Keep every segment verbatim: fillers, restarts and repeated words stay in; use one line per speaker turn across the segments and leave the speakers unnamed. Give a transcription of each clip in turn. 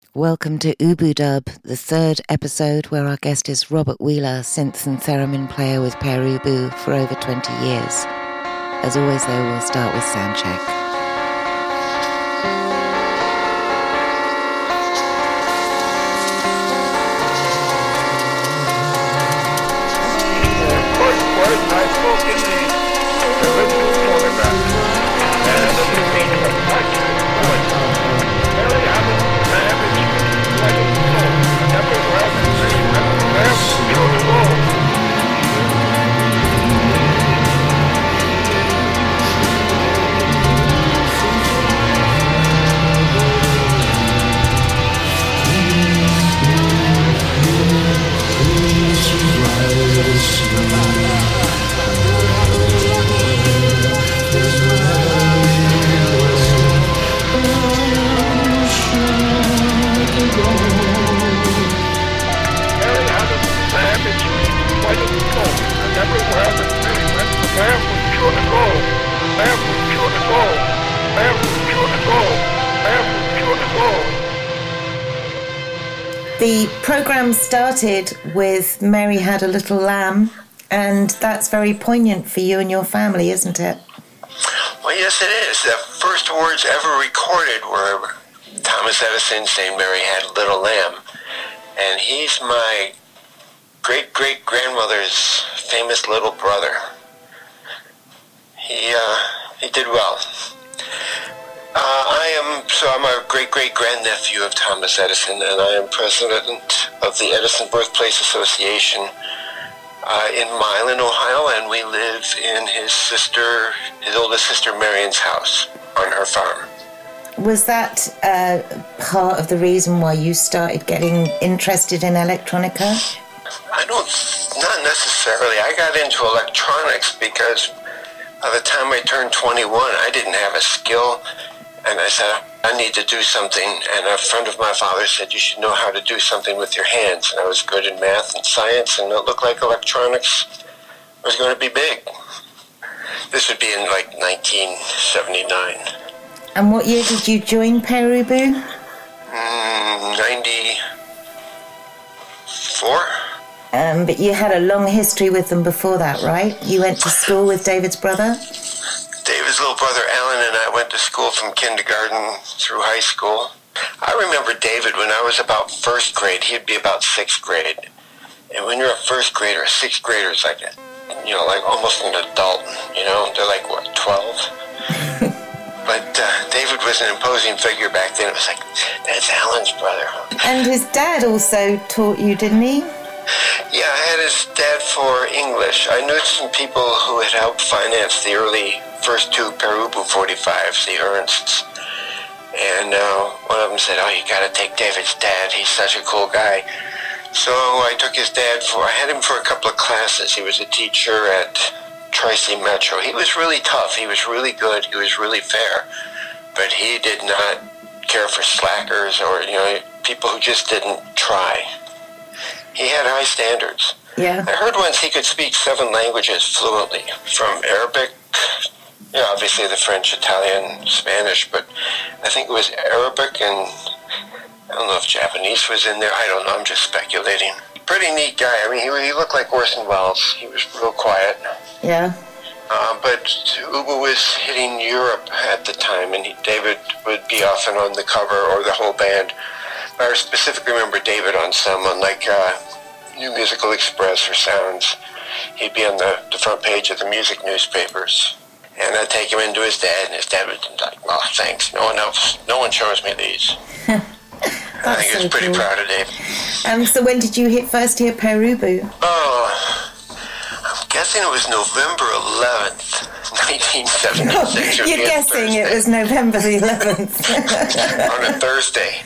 Welcome to Ubu Dub, the third episode where our guest is Robert Wheeler, synth and theremin player with Pere Ubu for over twenty years. As always though, we'll start with soundcheck.
I spoke in the original photograph, and the meaning of life was very average, average, like a soul, and everywhere I can see, everywhere through the world.
The programme started with Mary Had a Little Lamb, and that's very poignant for you and your family, isn't it?
Well, yes, it is. The first words ever recorded were Thomas Edison saying Mary had a little lamb. And he's my great-great-grandmother's famous little brother. He, uh, he did well. Uh, I am, so I'm a great-great-grandnephew of Thomas Edison, and I am president of the Edison Birthplace Association uh, in Milan, Ohio, and we live in his sister, his oldest sister Marion's house on her farm.
Was that uh, part of the reason why you started getting interested in electronica?
I don't, not necessarily. I got into electronics because by the time I turned twenty-one, I didn't have a skill. And I said, I need to do something. And a friend of my father said, you should know how to do something with your hands. And I was good in math and science, and it looked like electronics was going to be big. This would be in like nineteen seventy-nine.
And what year did you join Pere Ubu?
Mm, ninety-four.
Um, but you had a long history with them before that, right? You went to school with David's brother?
David's little brother Alan and I went to school from kindergarten through high school. I remember David when I was about first grade. He'd be about sixth grade. And when you're a first grader, a sixth grader is like, a, you know, like almost an adult, you know? They're like, what, twelve? But uh, David was an imposing figure back then. It was like, that's Alan's brother.
And his dad also taught you, didn't he?
Yeah, I had his dad for English. I knew some people who had helped finance the early first two Pere Ubu forty-fives, the Ernsts. And uh, one of them said, oh, you got to take David's dad. He's such a cool guy. So I took his dad for, I had him for a couple of classes. He was a teacher at Tri-C Metro. He was really tough. He was really good. He was really fair. But he did not care for slackers or, you know, people who just didn't try. He had high standards.
Yeah.
I heard once he could speak seven languages fluently, from Arabic, you know, obviously the French, Italian, Spanish, but I think it was Arabic and I don't know if Japanese was in there. I don't know. I'm just speculating. Pretty neat guy. I mean, he, he looked like Orson Welles. He was real quiet.
Yeah.
Uh, but Ubu was hitting Europe at the time, and he, David would be often on the cover or the whole band. I specifically remember David on some, on like uh, New Musical Express or Sounds. He'd be on the, the front page of the music newspapers. And I'd take him into his dad, and his dad would be like, oh, thanks, no one else, no one shows me these. I think he was so pretty cool. Proud of David.
Um, so when did you hit first hear Pere Ubu?
Oh, I'm guessing it was November eleventh, nineteen seventy-six.
You're guessing it was November the eleventh.
On a Thursday.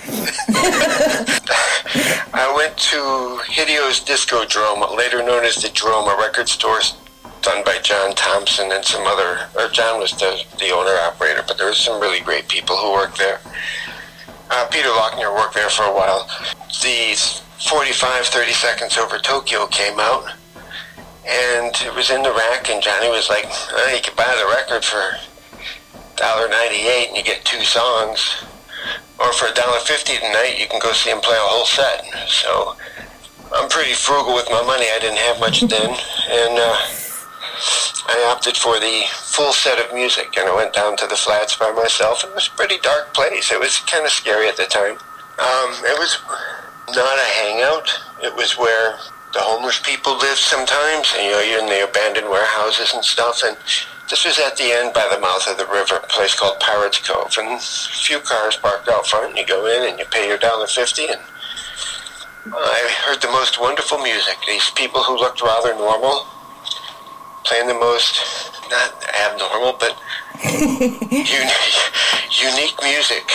I went to Hidio's Disco Drome, later known as the Drome, a record store done by John Thompson and some other, or John was the, the owner-operator, but there were some really great people who worked there. Uh, Peter Lochner worked there for a while. The forty-five, thirty Seconds Over Tokyo came out, and it was in the rack, and Johnny was like, oh, you can buy the record for one dollar ninety-eight and you get two songs. or for a dollar fifty tonight, you can go see him play a whole set. So I'm pretty frugal with my money. I didn't have much then, and uh, I opted for the full set of music, and I went down to the Flats by myself. It was a pretty dark place. It was kind of scary at the time. Um, it was not a hangout. It was where the homeless people lived sometimes, and, you know, you're in the abandoned warehouses and stuff, and this was at the end by the mouth of the river, a place called Pirates Cove, and a few cars parked out front, and you go in and you pay your dollar fifty, and I heard the most wonderful music. These people who looked rather normal, playing the most, not abnormal, but un- unique music.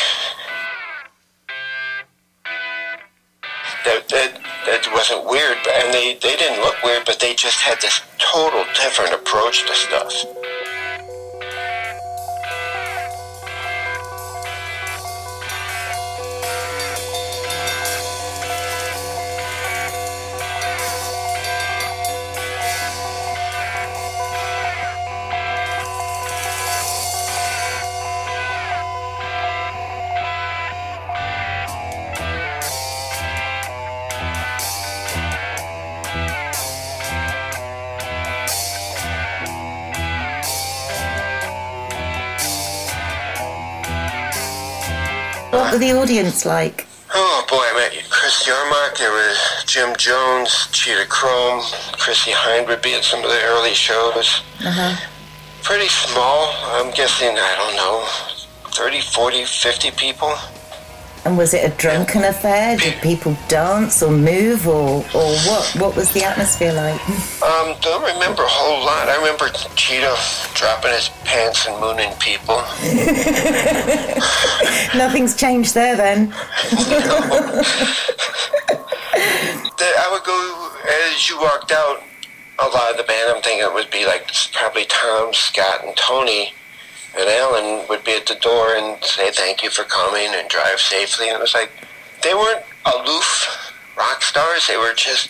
That, that that wasn't weird, and they, they didn't look weird, but they just had this total different approach to stuff.
What were the audience like?
Oh boy, I met Chris Yarmark, there was Jim Jones, Cheetah Chrome, Chrissie Hynde would be at some of the early shows.
Uh-huh.
Pretty small, I'm guessing, I don't know, thirty, forty, fifty people.
And was it a drunken affair? Did people dance or move, or, or what? What was the atmosphere like?
Um, don't remember a whole lot. I remember Cheetah dropping his pants and mooning people.
Nothing's changed there then.
I would go, as you walked out, a lot of the band, I'm thinking it would be like probably Tom, Scott, and Tony. And Alan would be at the door and say thank you for coming and drive safely. And it was like, they weren't aloof rock stars. They were just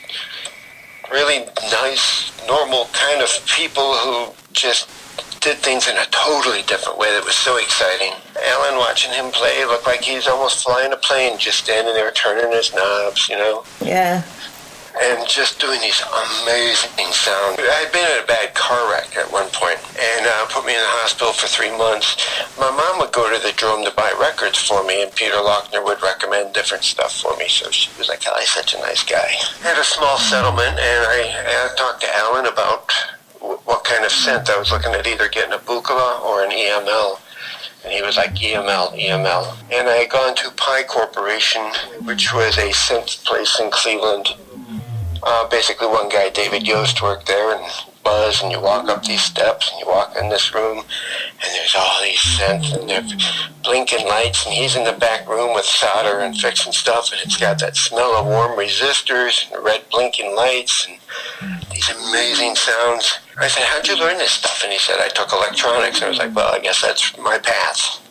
really nice, normal kind of people who just did things in a totally different way that was so exciting. Alan, watching him play, looked like he's almost flying a plane, just standing there turning his knobs, you know?
Yeah.
And just doing these amazing sounds. I had been in a bad car wreck at one point, and uh, put me in the hospital for three months. My mom would go to the Drome to buy records for me, and Peter Lochner would recommend different stuff for me, so she was like, oh, he's such a nice guy. I had a small settlement, and I, I talked to Alan about w- what kind of synth. I was looking at either getting a Buchla or an E M L. And he was like, E M L, E M L. And I had gone to Pi Corporation, which was a synth place in Cleveland. Uh, basically, one guy, David Yost, worked there, and Buzz, and you walk up these steps, and you walk in this room, and there's all these synths, and they're blinking lights, and he's in the back room with solder and fixing stuff, and it's got that smell of warm resistors, and red blinking lights, and these amazing sounds. I said, how'd you learn this stuff? And he said, I took electronics. I was like, well, I guess that's my path.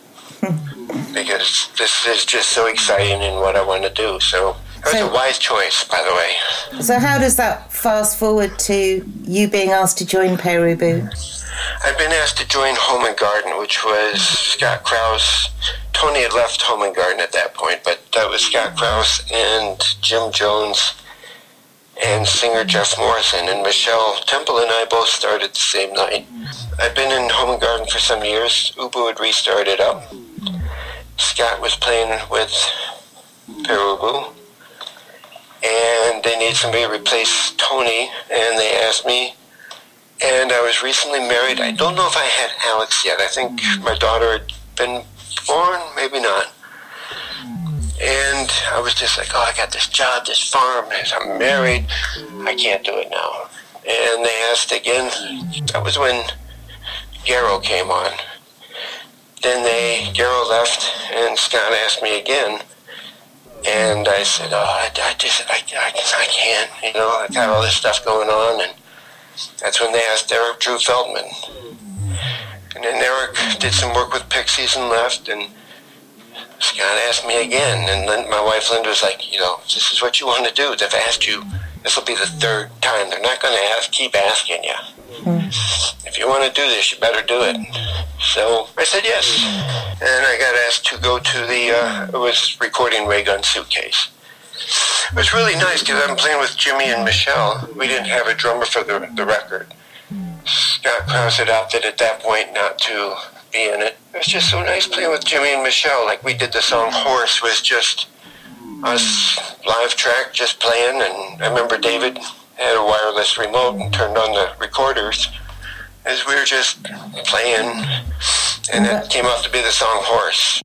Because this is just so exciting in what I want to do, so... It was
So-
a wise choice, by the way.
So how does that fast forward to you being asked to join Pere Ubu?
I've been asked to join Home and Garden, which was Scott Krause. Tony had left Home and Garden at that point, but that was Scott Krause and Jim Jones and singer Jeff Morrison. And Michelle Temple and I both started the same night. I've been in Home and Garden for some years. Ubu had restarted up. Scott was playing with Pere Ubu. And they need somebody to replace Tony, and they asked me, and I was recently married. I don't know if I had Alex yet. I think my daughter had been born, maybe not. And I was just like, oh, I got this job, this farm, I'm married, I can't do it now. And they asked again. That was when Garrow came on. Then they, Garrow left, and Scott asked me again. And I said, oh, I, I just, I, I, I can't, you know, I got all this stuff going on. And that's when they asked Eric Drew Feldman. And then Eric did some work with Pixies and left, and Scott asked me again. And then my wife Linda was like, you know, this is what you want to do. They've asked you, this will be the third time. They're not going to ask, keep asking you. Mm. If you want to do this, you better do it. So I said yes. And I got asked to go to the, uh, it was recording Raygun Suitcase. It was really nice because I'm playing with Jimmy and Michelle. We didn't have a drummer for the, the record. Scott Krause had opted at that point not to be in it. It was just so nice playing with Jimmy and Michelle. Like we did the song Horse was just us live track just playing, and I remember David had a wireless remote and turned on the recorders as we were just playing, and it came out to be the song Horse.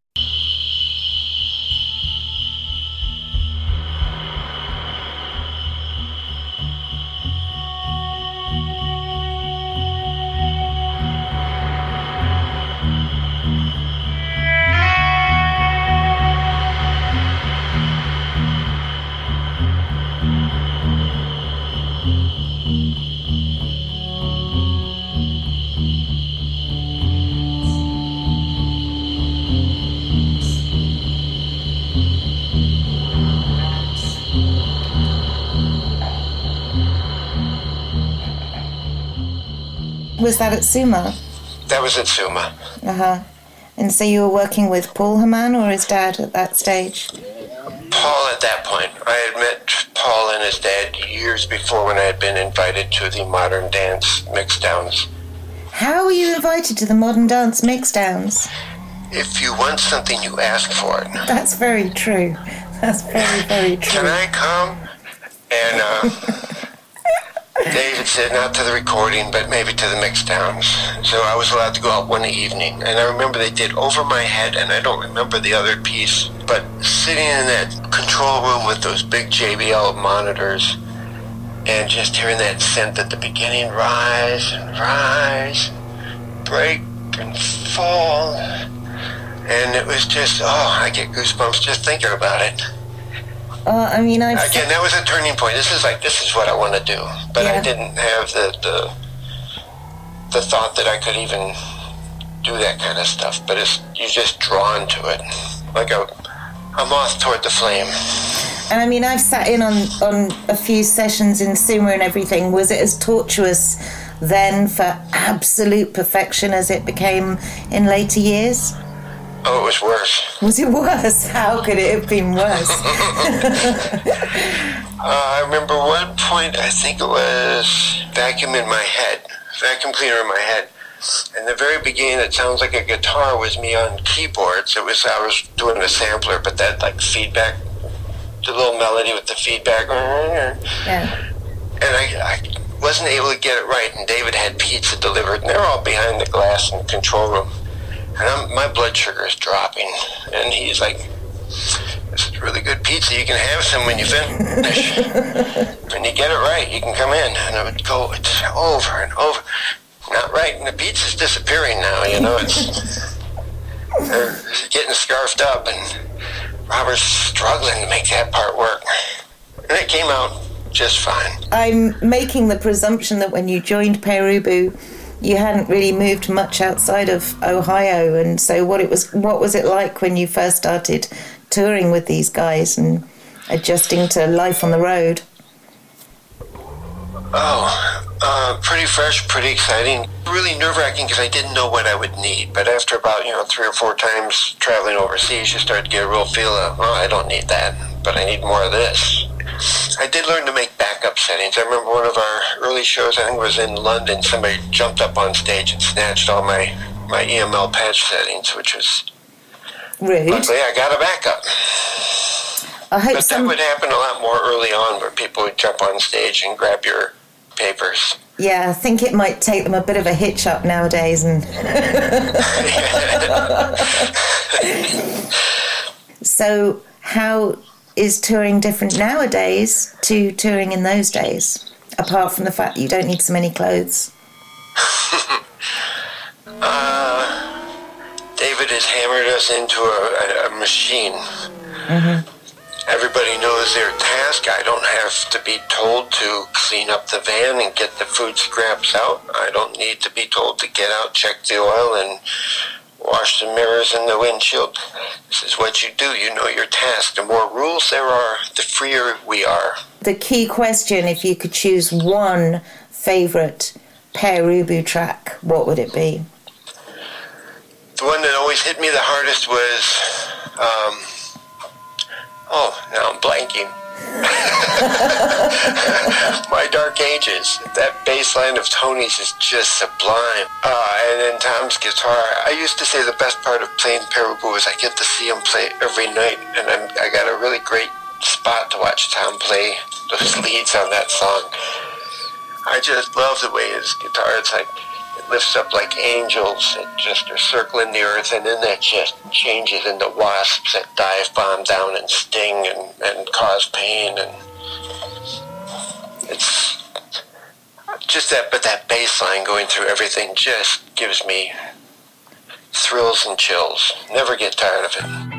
Was that at Suma?
That was at Suma.
Uh-huh. And so you were working with Paul Herman or his dad at that stage?
Paul at that point. I had met Paul and his dad years before when I had been invited to the Modern Dance Mixdowns.
How were you invited to the Modern Dance Mixdowns?
If you want something, you ask for it.
That's very true. That's very, very true.
Can I come? And uh, David said not to the recording, but maybe to the Mixdowns. So I was allowed to go out one evening. And I remember they did Over My Head, and I don't remember the other piece. But sitting in that control room with those big J B L monitors and just hearing that synth at the beginning rise and rise, break and fall. And it was just, oh, I get goosebumps just thinking about it.
Uh, I mean, I've...
Again, that was a turning point. This is like, this is what I want to do. But yeah. I didn't have the, the the thought that I could even do that kind of stuff. But it's, you're just drawn to it. Like a, a moth toward the flame.
And I mean, I've sat in on, on a few sessions in Suma and everything. Was it as tortuous then for absolute perfection as it became in later years?
Oh, it was worse.
Was it worse? How could it have been worse?
uh, I remember one point, I think it was vacuum in my head, vacuum cleaner in my head. In the very beginning, it sounds like a guitar was me on keyboards. It was, I was doing a sampler, but that like feedback, the little melody with the feedback.
Yeah.
And I, I wasn't able to get it right, and David had pizza delivered, and they were all behind the glass in the control room. And I'm, my blood sugar is dropping. And he's like, this is really good pizza. You can have some when you finish. When you get it right, you can come in. And I would go it's over and over. Not right. And the pizza's disappearing now, you know. It's they're getting scarfed up. And Robert's struggling to make that part work. And it came out just fine.
I'm making the presumption that when you joined Pere Ubu, you hadn't really moved much outside of Ohio, and so what it was, what was it like when you first started touring with these guys and adjusting to life on the road?
Oh, uh, pretty fresh, pretty exciting. Really nerve-wracking because I didn't know what I would need. But after about, you know, three or four times traveling overseas, you start to get a real feel of, oh, I don't need that, but I need more of this. I did learn to make backup settings. I remember one of our early shows, I think it was in London, somebody jumped up on stage and snatched all my, my E M L patch settings, which was...
Rude.
Luckily, I got a backup.
I hope
but
some...
that would happen a lot more early on, where people would jump on stage and grab your papers.
Yeah, I think it might take them a bit of a hitch up nowadays. And So, how is touring different nowadays to touring in those days, apart from the fact that you don't need so many clothes?
uh, David has hammered us into a, a, a machine. Mm-hmm. Everybody knows their task. I don't have to be told to clean up the van and get the food scraps out. I don't need to be told to get out, check the oil, and wash the mirrors and the windshield. This is what you do. You know your task. The more rules there are, the freer we are.
The key question, if you could choose one favourite Pere Ubu track, what would it be?
The one that always hit me the hardest was, um, oh, now I'm blanking. My Dark Ages. That bass line of Tony's is just sublime. Uh, and then Tom's guitar. I used to say the best part of playing Pere Ubu is I get to see him play every night, and I'm, I got a really great spot to watch Tom play those leads on that song. I just love the way his guitar, it's like, it lifts up like angels. It just are circling the earth, and then that just changes into wasps that dive bomb down and sting and, and cause pain. And it's just that, but that bass line going through everything just gives me thrills and chills. Never get tired of it.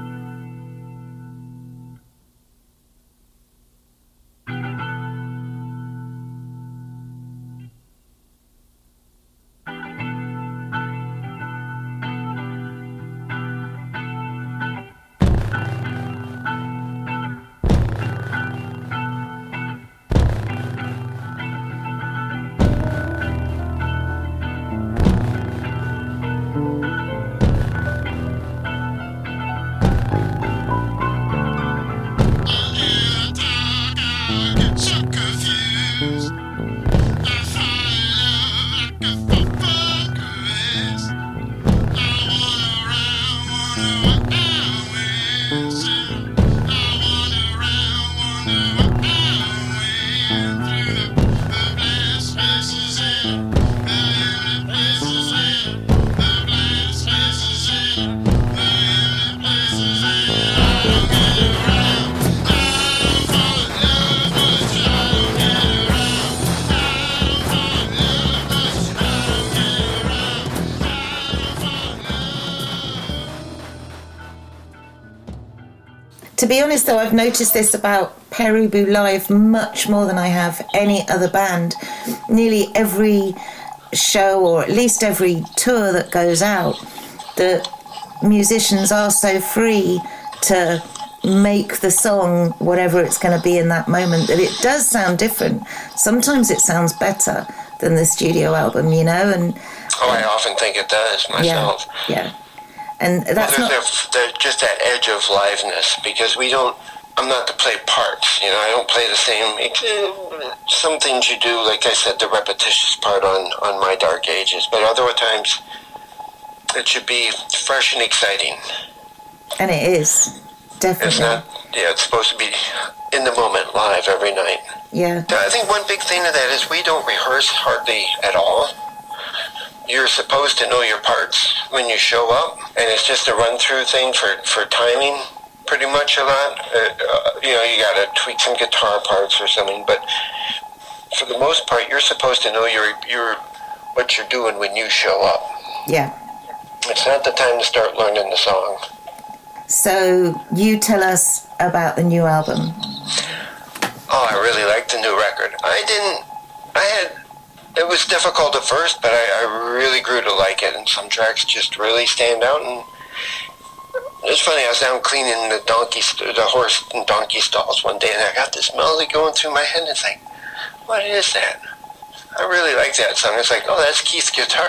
To be honest, though, I've noticed this about Pere Ubu live much more than I have any other band. Nearly every show, or at least every tour that goes out, the musicians are so free to make the song whatever it's going to be in that moment that it does sound different. Sometimes it sounds better than the studio album, you know. And
oh, I often think it does myself.
Yeah, yeah. And that's
well, there's,
not...
a, there's just that edge of liveness, because we don't, I'm not to play parts, you know, I don't play the same, some things you do, like I said, the repetitious part on, on My Dark Ages, but other times it should be fresh and exciting.
And it is, definitely.
It's not, yeah, it's supposed to be in the moment, live every night.
Yeah.
I think one big thing of that is we don't rehearse hardly at all. You're supposed to know your parts when you show up, and it's just a run-through thing for, for timing, pretty much a lot. Uh, uh, you know, you got to tweak some guitar parts or something, but for the most part, you're supposed to know your your what you're doing when you show up.
Yeah.
It's not the time to start learning the song.
So you tell us about the new album.
Oh, I really liked the new record. I didn't, I had, it was difficult at first, but I, I really grew to like it, and some tracks just really stand out. And it's funny, I was down cleaning the donkey, st- the horse and donkey stalls one day, and I got this melody going through my head, and it's like, what is that? I really like that song. It's like, oh, that's Keith's guitar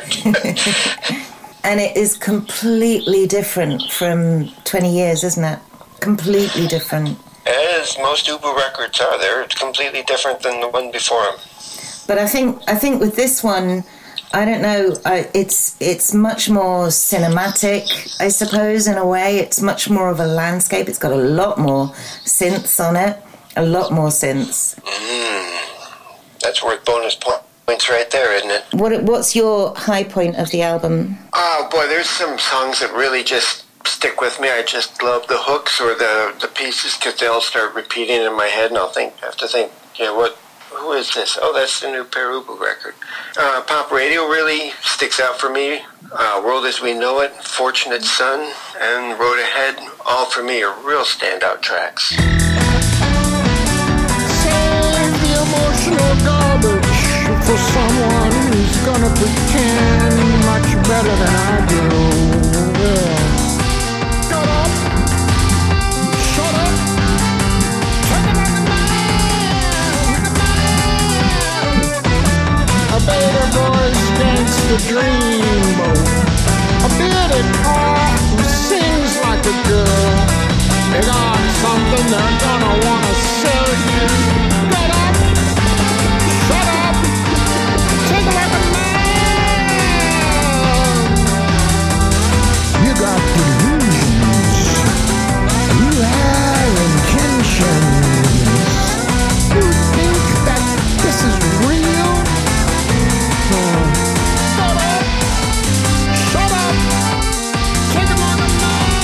part.
And it is completely different from twenty years, isn't it? Completely different.
As most Ubu records are, they're completely different than the one before them.
But I think I think with this one, I don't know, I, it's it's much more cinematic, I suppose, in a way. It's much more of a landscape. It's got a lot more synths on it, a lot more synths.
Mm, that's worth bonus points right there, isn't it?
What What's your high point of the album?
Oh, boy, there's some songs that really just stick with me. I just love the hooks or the, the pieces, because they'll start repeating in my head, and I'll think, have to think, yeah, what... Who is this? Oh, that's the new Pere Ubu record. Uh, Pop Radio really sticks out for me. Uh, World As We Know It, Fortunate Son, and Road Ahead, all for me are real standout tracks.
Save the emotional garbage for someone who's gonna pretend much better than I do. Yeah. Shut up! Shut up! Turn it on the man! I bet dreamboat. A bearded dog who sings like a girl. They got something they're gonna wanna sell you. Get up, shut up, take a like a man. You got delusions. You have intentions. You think that this is real? Uh, shut up! Shut up! Take him on the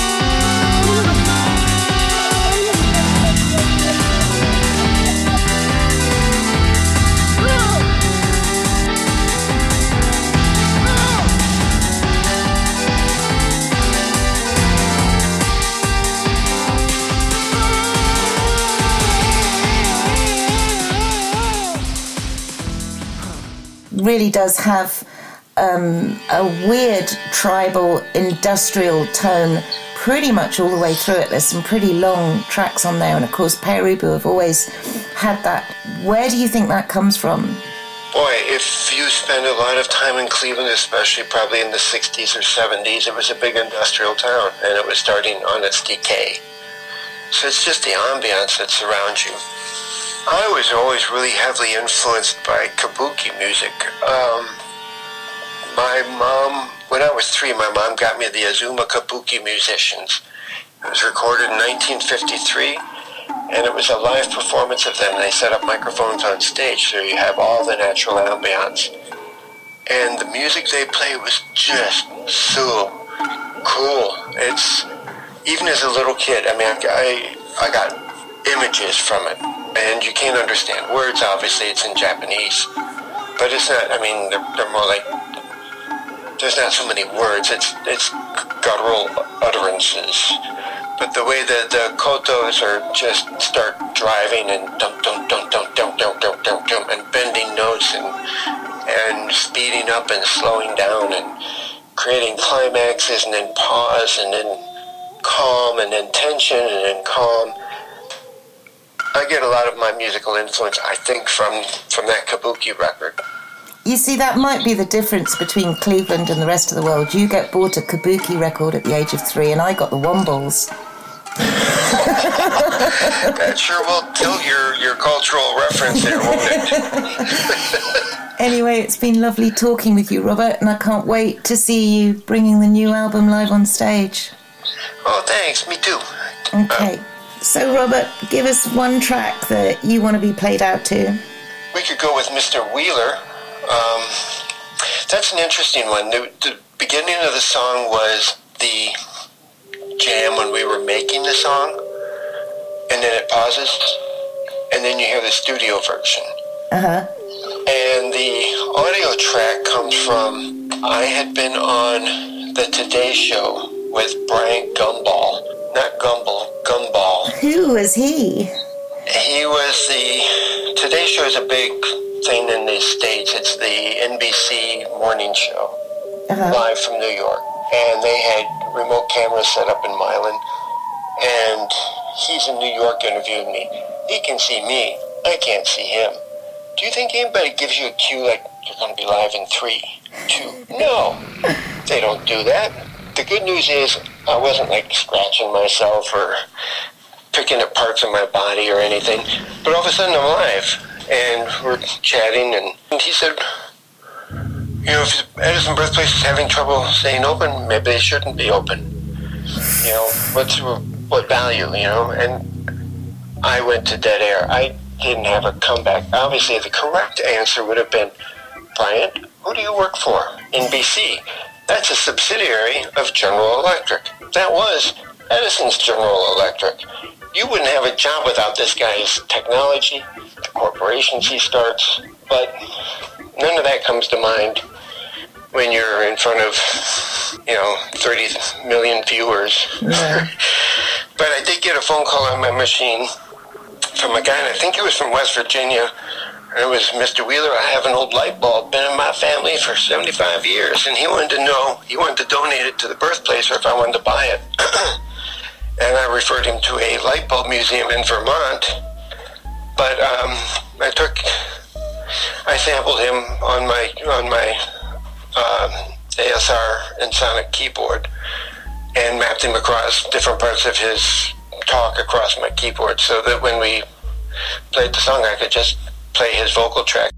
Really does have um, a weird tribal industrial tone pretty much all the way through it. There's some pretty long tracks on there, and of course Perubu have always had that. Where do you think that comes from?
Boy, if you spend a lot of time in Cleveland, especially probably in the sixties or seventies, it was a big industrial town, and it was starting on its decay. So it's just the ambiance that surrounds you. I was always really heavily influenced by kabuki music. Um, my mom, when I was three, my mom got me the Azuma Kabuki Musicians. It was recorded in nineteen fifty-three, and it was a live performance of them. They set up microphones on stage, so you have all the natural ambiance. And the music they play was just so cool. It's, even as a little kid, I mean, I, I got images from it. And you can't understand words, obviously, it's in Japanese. But it's not, I mean, they're, they're more like, there's not so many words, it's it's guttural utterances. But the way that the kotos are just start driving and dum dum dum dum dum dum dum dum dum and bending notes and and speeding up and slowing down and creating climaxes and then pause and then calm and then tension and then calm. I get a lot of my musical influence, I think, from, from that kabuki record.
You see, that might be the difference between Cleveland and the rest of the world. You get bought a kabuki record at the age of three, and I got the Wombles.
That sure will tilt your, your cultural reference there, won't it?
Anyway, it's been lovely talking with you, Robert, and I can't wait to see you bringing the new album live on stage.
Oh, thanks. Me too.
Okay.
Uh,
So, Robert, give us one track that you want to be played out to.
We could go with Mister Wheeler. Um, that's an interesting one. The, the beginning of the song was the jam when we were making the song, and then it pauses, and then you hear the studio version.
Uh-huh.
And the audio track comes from, I had been on the Today Show with Bryant Gumball. Not Gumball, Gumball.
Who was he?
He was the, Today Show is a big thing in the States. It's the N B C morning show, uh-huh. live from New York. And they had remote cameras set up in Milan. And he's in New York interviewing me. He can see me. I can't see him. Do you think anybody gives you a cue like you're going to be live in three, two? No, they don't do that. The good news is I wasn't like scratching myself or picking at parts of my body or anything. But all of a sudden I'm live and we're chatting and he said, you know, if Edison Birthplace is having trouble staying open, maybe they shouldn't be open. You know, what's, what value, you know? And I went to dead air. I didn't have a comeback. Obviously the correct answer would have been, Bryant, who do you work for? N B C. That's a subsidiary of General Electric. That was Edison's General Electric. You wouldn't have a job without this guy's technology, the corporations he starts, but none of that comes to mind when you're in front of, you know, thirty million viewers. Yeah. But I did get a phone call on my machine from a guy, and I think he was from West Virginia. And it was, Mister Wheeler, I have an old light bulb, been in my family for seventy-five years, and he wanted to know, he wanted to donate it to the birthplace or if I wanted to buy it. And I referred him to a light bulb museum in Vermont. But um, I took, I sampled him on my on my um, A S R and Sonic keyboard and mapped him across different parts of his talk across my keyboard so that when we played the song, I could just play his vocal track.